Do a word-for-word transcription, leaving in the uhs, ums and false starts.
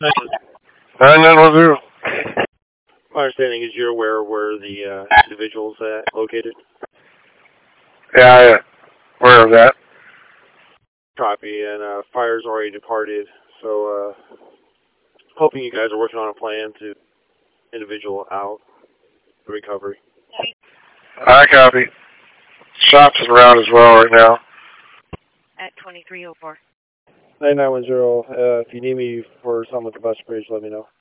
nine nine one zero. My understanding is you're aware of where the uh, individual's uh, located? Yeah, I am aware of that. Copy, and uh, fire's already departed, so uh, hoping you guys are working on a plan to individual out the recovery. I copy. Shops is around as well right now. At twenty-three oh four. nine nine one zero, uh, if you need me for someone at the bus bridge, let me know.